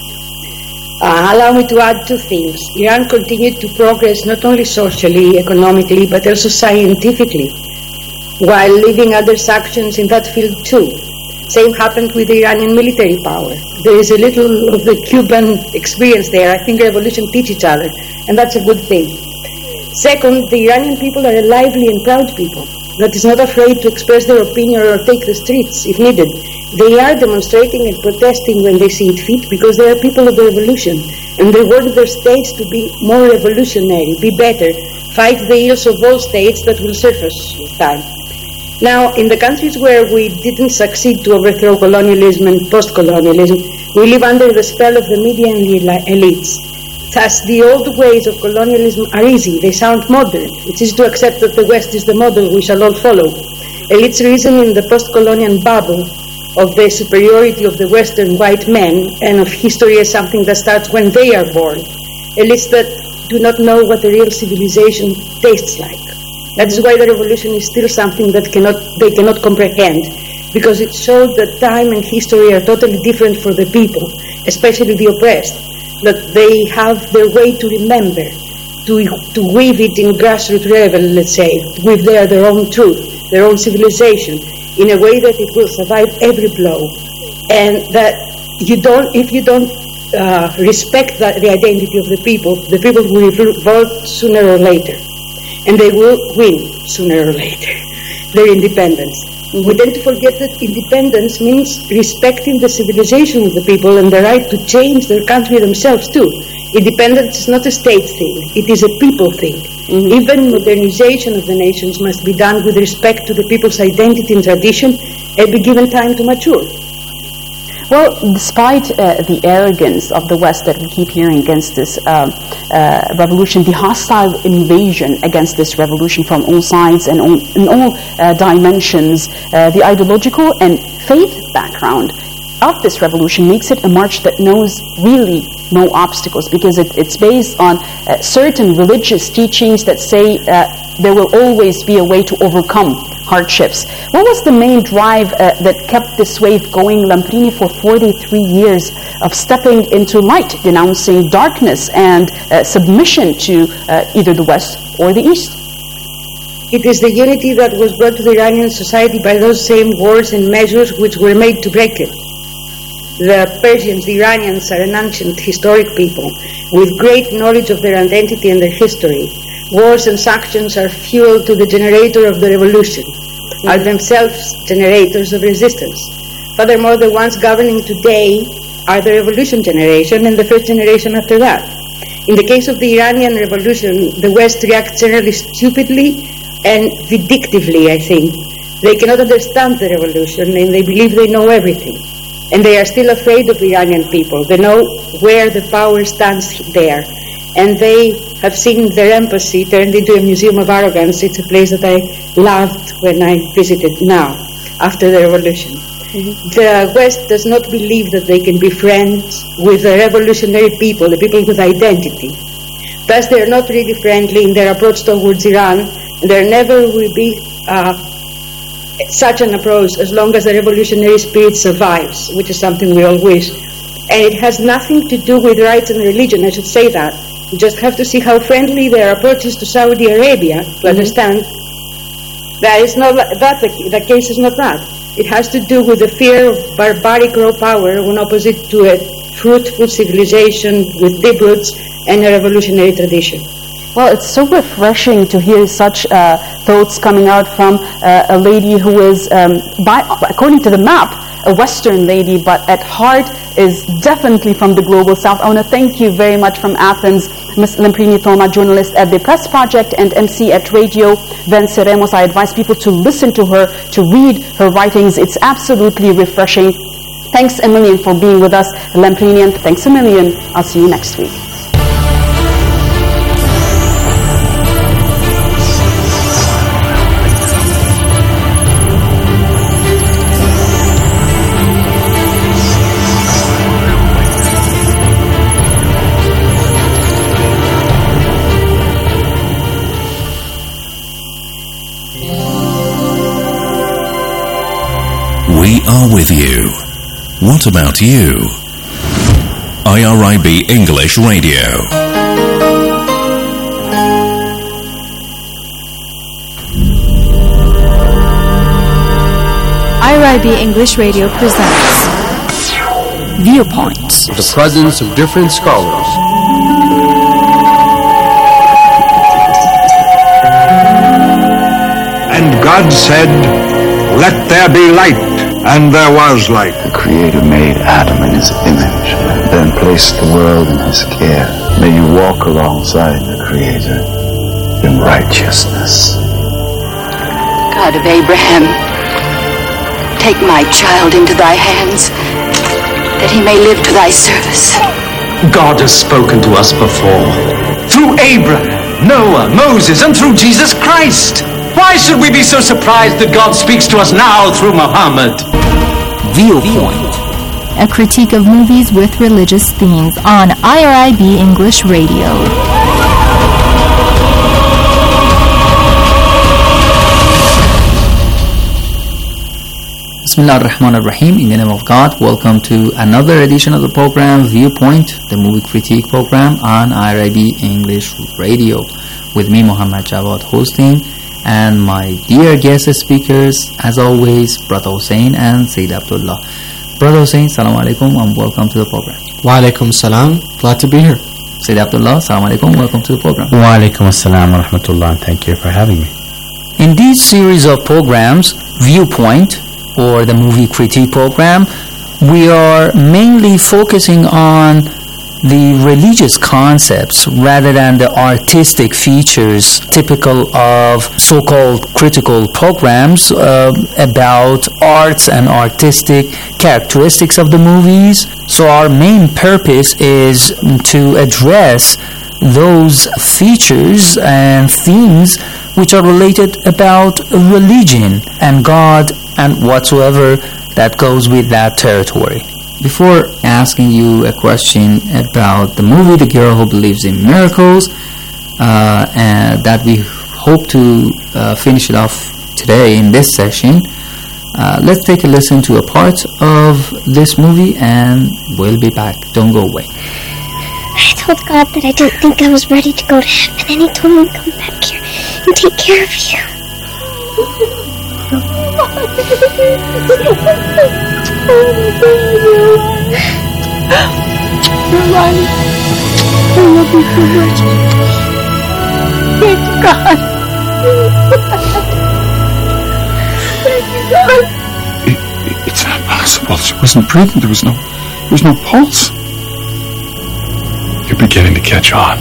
Allow me to add two things. Iran continued to progress not only socially, economically, but also scientifically, while leaving other sanctions in that field too. Same happened with the Iranian military power. There is a little of the Cuban experience there. I think revolution teach each other, and that's a good thing. Second, the Iranian people are a lively and proud people that is not afraid to express their opinion or take the streets if needed. They are demonstrating and protesting when they see it fit because they are people of the revolution, and they want their states to be more revolutionary, be better, fight the ills of all states that will surface with time. Now, in the countries where we didn't succeed to overthrow colonialism and post-colonialism, we live under the spell of the media and the elites. Thus, the old ways of colonialism are easy, they sound modern. It's easy to accept that the West is the model we shall all follow. Elites reason in the post-colonial bubble of the superiority of the Western white men and of history as something that starts when they are born. Elites that do not know what a real civilization tastes like. That is why the revolution is still something that they cannot comprehend, because it showed that time and history are totally different for the people, especially the oppressed, that they have their way to remember, to weave it in grassroots level, let's say, weave their own truth, their own civilization, in a way that it will survive every blow, and that if you don't respect the identity of the people will revolt sooner or later. And they will win sooner or later, their independence. We tend to forget that independence means respecting the civilization of the people and the right to change their country themselves too. Independence is not a state thing, it is a people thing. Even modernization of the nations must be done with respect to the people's identity and tradition and be given time to mature. Well, despite the arrogance of the West that we keep hearing against this revolution, the hostile invasion against this revolution from all sides and in all dimensions, the ideological and faith background of this revolution makes it a march that knows really no obstacles, because it's based on certain religious teachings that say there will always be a way to overcome hardships. What was the main drive that kept this wave going, Lamprini, for 43 years of stepping into light, denouncing darkness and submission to either the West or the East? It is the unity that was brought to the Iranian society by those same wars and measures which were made to break it. The Persians, the Iranians, are an ancient historic people with great knowledge of their identity and their history. Wars and sanctions are fuel to the generator of the revolution, are themselves generators of resistance. Furthermore, the ones governing today are the revolution generation and the first generation after that. In the case of the Iranian revolution, the West reacts generally stupidly and vindictively, I think. They cannot understand the revolution and they believe they know everything. And they are still afraid of the Iranian people. They know where the power stands there. And they have seen their embassy turned into a museum of arrogance. It's a place that I loved when I visited now, after the revolution. The West does not believe that they can be friends with the revolutionary people, the people with identity. Thus, they are not really friendly in their approach towards Iran, and there never will be such an approach as long as the revolutionary spirit survives, which is something we all wish. And it has nothing to do with rights and religion, I should say that. You just have to see how friendly their approach is to Saudi Arabia to understand that it's not that the case is not that. It has to do with the fear of barbaric raw power when opposite to a fruitful civilization with deep roots and a revolutionary tradition. Well, it's so refreshing to hear such thoughts coming out from a lady who is, according to the map, a Western lady, but at heart is definitely from the global South. I want to thank you very much from Athens, Ms. Lamprini Thoma, journalist at the Press Project and MC at Radio Venceremos. I advise people to listen to her, to read her writings. It's absolutely refreshing. Thanks a million for being with us, Lamprini, and thanks a million. I'll see you next week. We are with you. What about you? IRIB English Radio. IRIB English Radio presents Viewpoints. The presence of different scholars. And God said, "Let there be light," and there was light. The Creator made Adam in His image, then placed the world in His care. May you walk alongside the Creator in righteousness. God of Abraham, take my child into thy hands, that he may live to thy service. God has spoken to us before, through Abraham, Noah, Moses, and through Jesus Christ. Why should we be so surprised that God speaks to us now through Muhammad? Viewpoint, a critique of movies with religious themes on IRIB English Radio. Bismillah ar-Rahman ar-Rahim. In the name of God, welcome to another edition of the program Viewpoint, the movie critique program on IRIB English Radio, with me, Muhammad Jawad, hosting, and my dear guest speakers, as always, Brother Hussein and Sayyid Abdullah. Brother Hussein, Assalamu alaikum and welcome to the program. Wa alaikum salam, glad to be here. Sayyid Abdullah, Assalamu alaikum, welcome to the program. Wa alaikum assalam wa rahmatullah, and thank you for having me. In this series of programs, Viewpoint, or the movie critique program, we are mainly focusing on the religious concepts rather than the artistic features typical of so-called critical programs about arts and artistic characteristics of the movies. So our main purpose is to address those features and themes which are related about religion and God and whatsoever that goes with that territory. Before asking you a question about the movie The Girl Who Believes in Miracles, and that we hope to finish it off today in this session, let's take a listen to a part of this movie and we'll be back. Don't go away. I told God that I didn't think I was ready to go to heaven, and He told me to come back here and take care of you. You're right. I love you so much. Thank you, God. Thank you, God. It's not possible. She wasn't breathing. There was no pulse. You're beginning to catch on.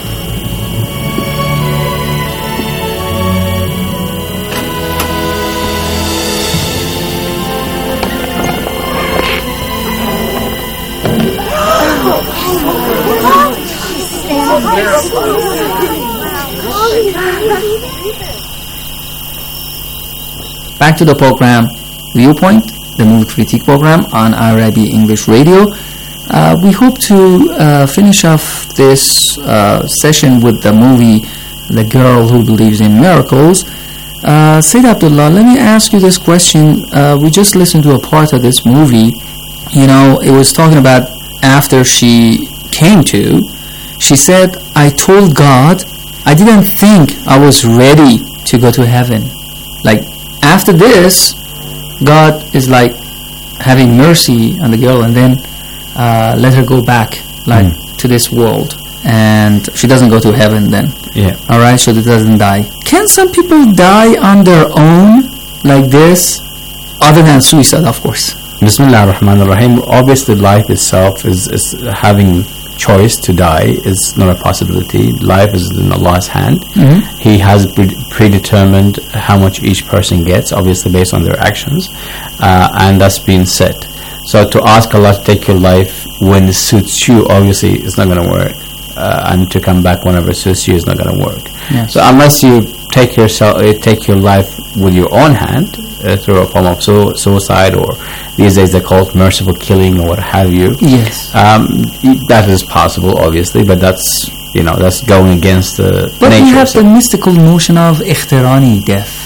Back to the program Viewpoint, the movie critique program on IRIB English Radio. We hope to finish off this session with the movie The Girl Who Believes in Miracles. Sayyid Abdullah, let me ask you this question. We just listened to a part of this movie. You know, it was talking about after she came to, she said, I told God I didn't think I was ready to go to heaven. Like, after this, God is like having mercy on the girl and then let her go back to this world, and she doesn't go to heaven then. Yeah. Alright, so it doesn't die. Can some people die on their own like this, other than suicide, of course? Bismillah ar-Rahman ar-Rahim. Obviously, life itself is having choice to die is not a possibility. Life is in Allah's hand. Mm-hmm. He has predetermined how much each person gets, obviously based on their actions, and that's been set. So to ask Allah to take your life when it suits you, obviously it's not going to work, and to come back whenever it suits you is not going to work. Yes. So unless you take your life with your own hand, through a form of suicide, or these days they call it merciful killing or what have you. Yes. That is possible, obviously, but that's going against the but nature. But we have the mystical notion of ikhtirani death.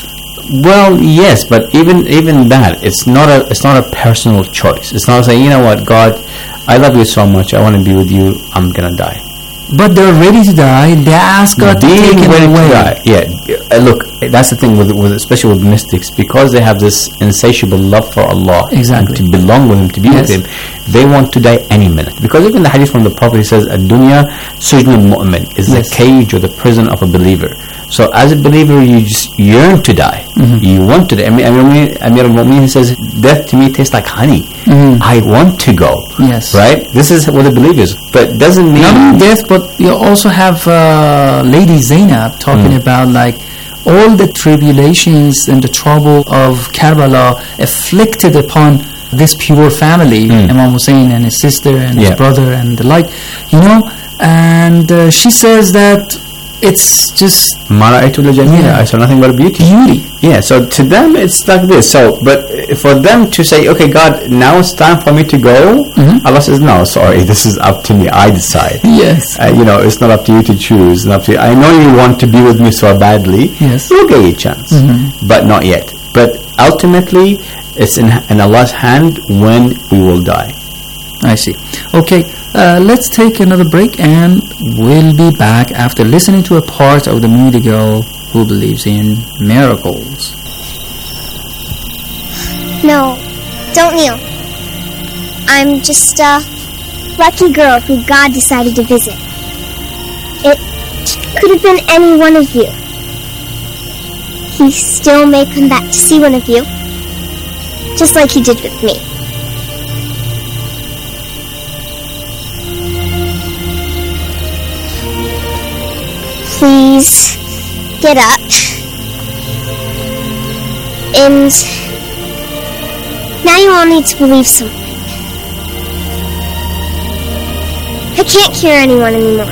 Well, yes, but even that, it's not a personal choice. It's not saying, you know what, God, I love you so much, I want to be with you, I'm gonna die. But they're ready to die. They ask God to take them away. Yeah, look, that's the thing with especially with mystics, because they have this insatiable love for Allah, exactly, and to belong with Him, to be with Him. They want to die any minute. Because even the hadith from the Prophet says, "Ad-dunya sujnul mu'min," is the cage or the prison of a believer. So as a believer, you just yearn to die. You want to die. Amir al-Mu'minin says, "Death to me tastes like honey. I want to go." Yes. Right? This is what the believers. But doesn't mean not only death, but you also have Lady Zainab talking about like all the tribulations and the trouble of Karbala afflicted upon this pure family, Imam Hussein and his sister and his brother and the like, and she says that it's just I saw nothing but beauty. Yeah, so to them it's like this. So, but for them to say, okay, God, now it's time for me to go, Allah says, no, sorry, this is up to me, I decide. Yes. It's not up to you to choose. Not up to you. I know you want to be with me so badly. Yes. You'll get a chance, but not yet. But ultimately, it's in Allah's hand when we will die. I see. Okay, let's take another break and we'll be back after listening to a part of the movie The Girl Who Believes in Miracles. No, don't kneel. I'm just a lucky girl who God decided to visit. It could have been any one of you. He still may come back to see one of you, just like he did with me. Please get up and now you all need to believe something. I can't cure anyone anymore,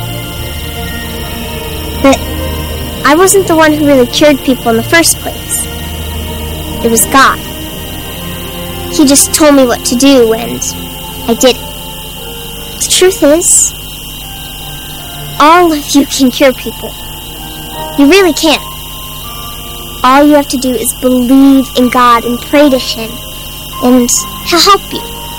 but I wasn't the one who really cured people in the first place. It was God. He just told me what to do and I did it. The truth is, all of you can cure people. You really can. All you have to do is believe in God and pray to Him, and He'll help you.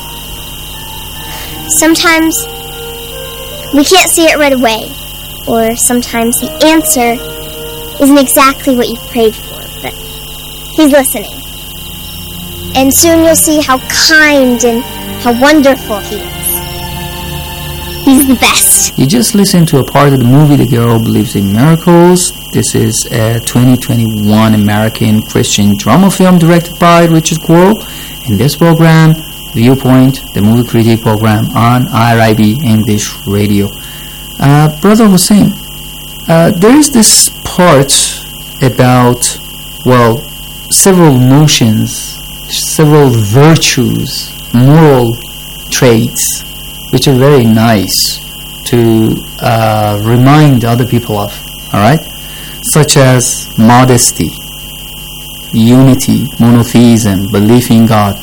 Sometimes we can't see it right away, or sometimes the answer isn't exactly what you prayed for, but He's listening. And soon you'll see how kind and how wonderful He is. He's the best. You just listened to a part of the movie The Girl Who Believes in Miracles. This is a 2021 American Christian drama film directed by Richard Quarrell. In this program, Viewpoint, the movie critic program on IRIB English Radio. Brother Hussein, there is this part about, several notions, several virtues, moral traits, which are very nice to remind other people of, alright? Such as modesty, unity, monotheism, belief in God,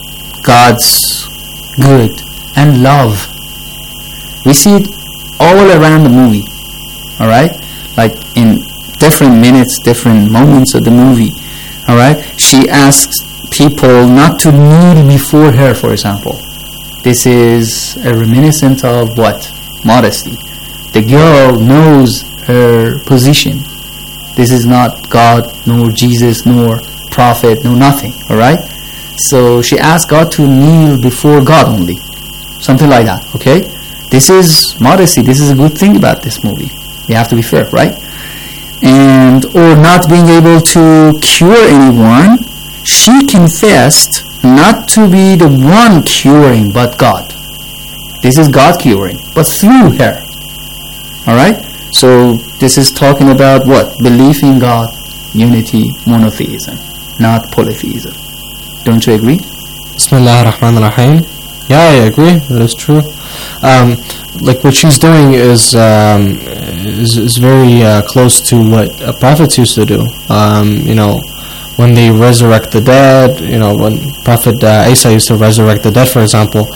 God's good, and love. We see it all around the movie, alright? Like in different minutes, different moments of the movie, alright? She asks people not to kneel before her, for example. This is a reminiscent of what? Modesty. The girl knows her position. This is not God, nor Jesus, nor prophet, nor nothing, alright? So she asked God to kneel before God only. Something like that, okay? This is modesty. This is a good thing about this movie. We have to be fair, right? And, or not being able to cure anyone, she confessed not to be the one curing, but God. This is God curing, but through her. Alright? So this is talking about what? Belief in God, unity, monotheism, not polytheism. Don't you agree? Bismillah ar-Rahman ar-Rahim. Yeah, I agree. That is true. Like what she's doing is very close to what prophets used to do. When they resurrect the dead, when Prophet Isa used to resurrect the dead, for example,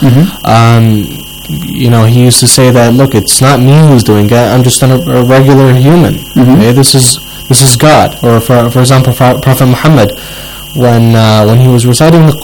he used to say that, look, it's not me who's doing it, I'm just a regular human. Okay? This this is God. Or for example, Prophet Muhammad, when he was reciting the